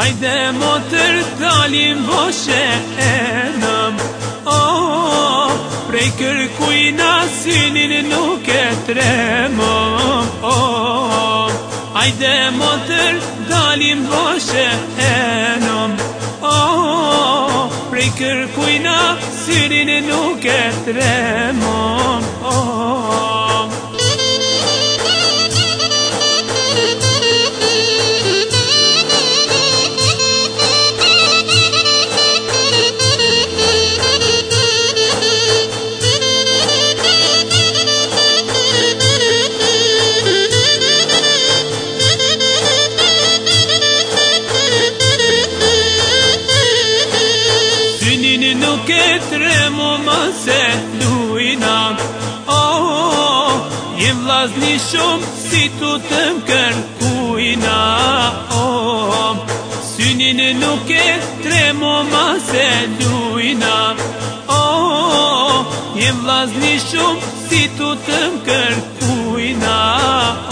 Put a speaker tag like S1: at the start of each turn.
S1: Hajde motër dalim voshenëm, prej kërkujna synin nuk e tremëm. Hajde motër dalim voshenëm, prej kërkujna synin nuk e tremëm. Nuk e tremo ma se lujna, jem vlazni shumë si tu të më kërkujna. Synin nuk e tremo ma se lujna, jem vlazni shumë si tu të më kërkujna.